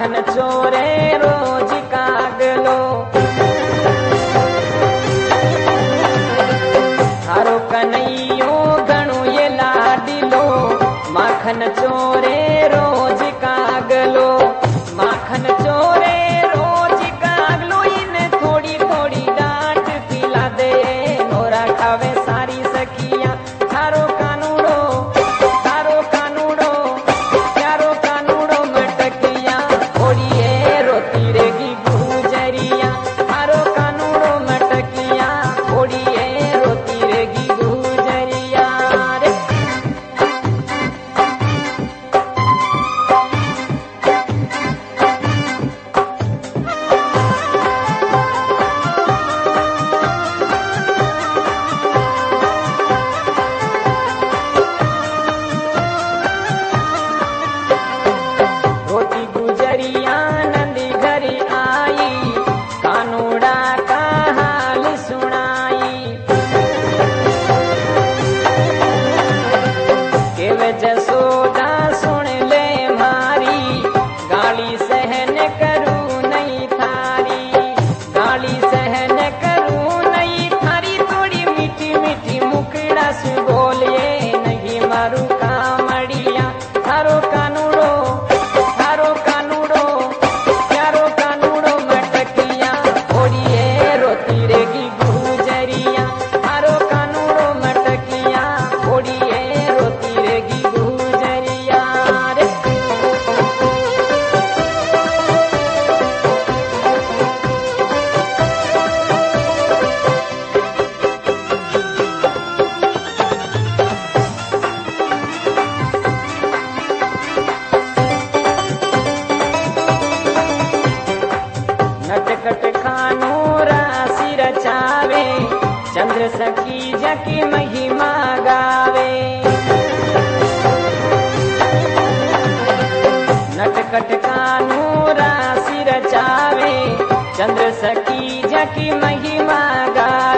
माखन चोरे रोज कागलो। थारो कन्हैयो घणो ये लाडिलो, माखन चोरे रोज कागलो। माखन चोरे रोज कागलो, इन्हें थोड़ी थोड़ी डांट पिला दे। नोरा खावे सारी सखिया थारो कानूड़ो, थारो कानूड़ो, प्यारो कानूड़ो मटकिया। ओड़िए रोती रेगी गुजरिया, थारो कानूड़ो मटकिया। ओड़िए रोती रेगी गुजरिया रे। रोती गुजरिया नंदी घरी आई, कानूड़ा का हाल सुनाई। के वे जसोदा सुन ले मारी, गाली सहन करूं नहीं थारी। गाली सहन करूं नहीं थारी, थोड़ी मीठी मीठी मुखड़ा से बोलिए नहीं मारू कामड़िया। थारो कानूड़ो, थारो कानूड़ो, प्यारो कानूड़ो मटकिया। ओड़िए रोती रेगी गुजरिया, थारो कानूड़ो मटकिया। ओड़िए रोती रेगी गुजरिया रे। नटखट खानो राशि रचावे, चंद्र सखी जकी महिमा गावे। नटखट खानो राशि रचावे, चंद्र सखी जकी महिमा गावे।